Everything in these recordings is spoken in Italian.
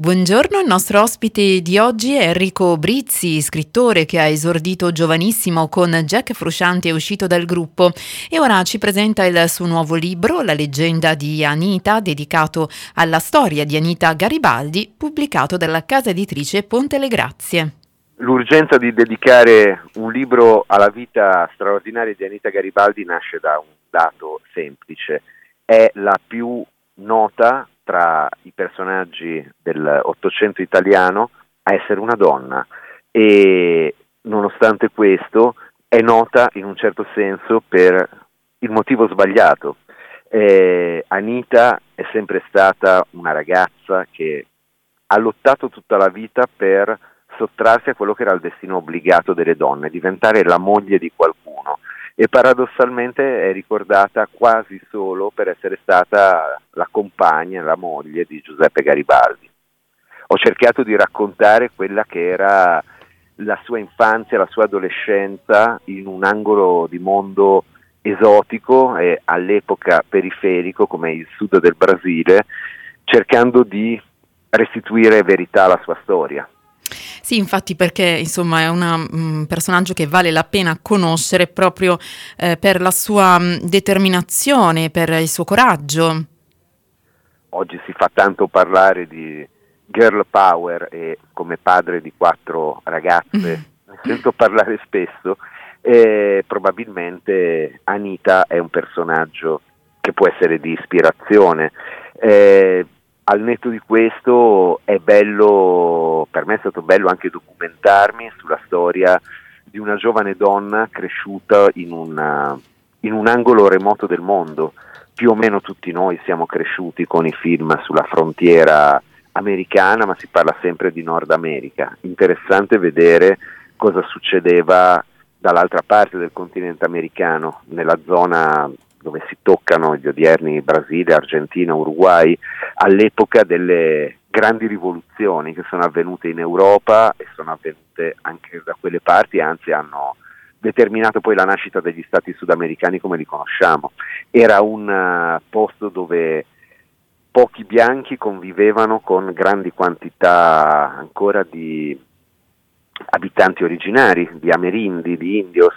Buongiorno, il nostro ospite di oggi è Enrico Brizzi, scrittore che ha esordito giovanissimo con Jack Frusciante, è uscito dal gruppo e ora ci presenta il suo nuovo libro, La leggenda di Anita, dedicato alla storia di Anita Garibaldi, pubblicato dalla casa editrice Ponte le Grazie. L'urgenza di dedicare un libro alla vita straordinaria di Anita Garibaldi nasce da un dato semplice: è la più nota tra i personaggi dell'Ottocento italiano a essere una donna e nonostante questo è nota in un certo senso per il motivo sbagliato. Anita è sempre stata una ragazza che ha lottato tutta la vita per sottrarsi a quello che era il destino obbligato delle donne, diventare la moglie di qualcuno, e paradossalmente è ricordata quasi solo per essere stata la compagna, la moglie di Giuseppe Garibaldi. Ho cercato di raccontare quella che era la sua infanzia, la sua adolescenza in un angolo di mondo esotico e all'epoca periferico come il sud del Brasile, cercando di restituire verità alla sua storia. Sì, infatti, perché insomma è un personaggio che vale la pena conoscere proprio per la sua determinazione, per il suo coraggio. Oggi si fa tanto parlare di girl power e come padre di 4 ragazze ne sento parlare spesso, e probabilmente Anita è un personaggio che può essere di ispirazione. Al netto di questo è bello, per me è stato bello anche documentarmi sulla storia di una giovane donna cresciuta in un angolo remoto del mondo. Più o meno tutti noi siamo cresciuti con i film sulla frontiera americana, ma si parla sempre di Nord America. Interessante vedere cosa succedeva dall'altra parte del continente americano, nella zona dove si toccano gli odierni Brasile, Argentina, Uruguay, all'epoca delle grandi rivoluzioni che sono avvenute in Europa e sono avvenute anche da quelle parti, anzi hanno determinato poi la nascita degli stati sudamericani come li conosciamo. Era un posto dove pochi bianchi convivevano con grandi quantità ancora di abitanti originari, di amerindi, di indios,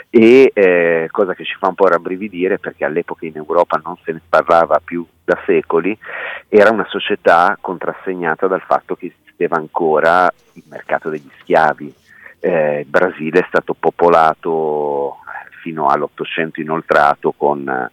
e cosa che ci fa un po' rabbrividire perché all'epoca in Europa non se ne parlava più da secoli, era una società contrassegnata dal fatto che esisteva ancora il mercato degli schiavi. Il Brasile è stato popolato fino all'800 inoltrato con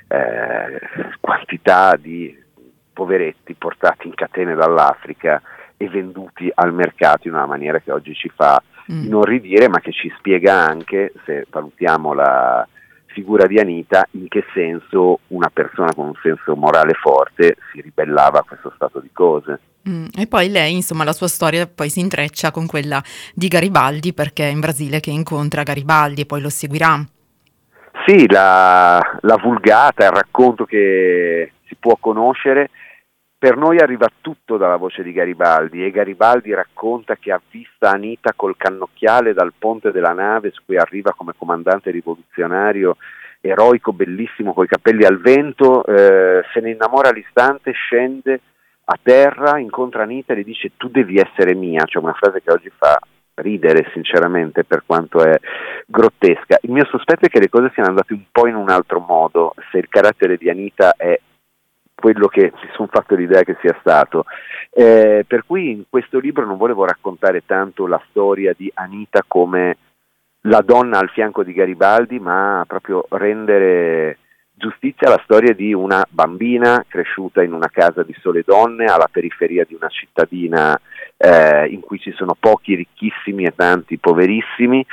quantità di poveretti portati in catene dall'Africa e venduti al mercato in una maniera che oggi ci fa inorridire, ma che ci spiega anche, se valutiamo la figura di Anita, in che senso una persona con un senso morale forte si ribellava a questo stato di cose. E poi lei, insomma, la sua storia poi si intreccia con quella di Garibaldi, perché è in Brasile che incontra Garibaldi e poi lo seguirà. Sì, la vulgata, il racconto che si può conoscere, per noi arriva tutto dalla voce di Garibaldi, e Garibaldi racconta che ha vista Anita col cannocchiale dal ponte della nave su cui arriva come comandante rivoluzionario, eroico, bellissimo, coi capelli al vento, se ne innamora all'istante, scende a terra, incontra Anita e le dice: tu devi essere mia, cioè una frase che oggi fa ridere sinceramente per quanto è grottesca. Il mio sospetto è che le cose siano andate un po' in un altro modo, se il carattere di Anita è quello che si sono fatto l'idea che sia stato, per cui in questo libro non volevo raccontare tanto la storia di Anita come la donna al fianco di Garibaldi, ma proprio rendere giustizia alla storia di una bambina cresciuta in una casa di sole donne alla periferia di una cittadina in cui ci sono pochi ricchissimi e tanti poverissimi,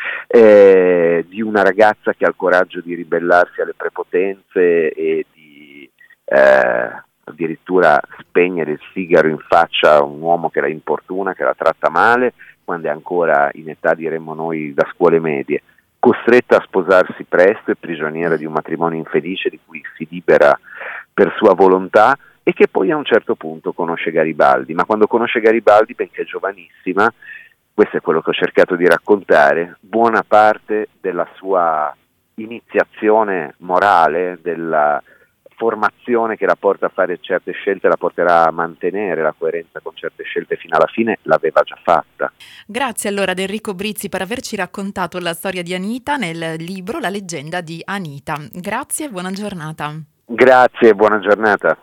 di una ragazza che ha il coraggio di ribellarsi alle prepotenze e di addirittura spegnere il sigaro in faccia a un uomo che la importuna, che la tratta male, quando è ancora in età, diremmo noi, da scuole medie, costretta a sposarsi presto e prigioniera di un matrimonio infelice di cui si libera per sua volontà, e che poi a un certo punto conosce Garibaldi. Ma quando conosce Garibaldi, benché giovanissima, questo è quello che ho cercato di raccontare, buona parte della sua iniziazione morale, della formazione che la porta a fare certe scelte, la porterà a mantenere la coerenza con certe scelte fino alla fine, l'aveva già fatta. Grazie allora ad Enrico Brizzi per averci raccontato la storia di Anita nel libro La leggenda di Anita. Grazie e buona giornata. Grazie e buona giornata.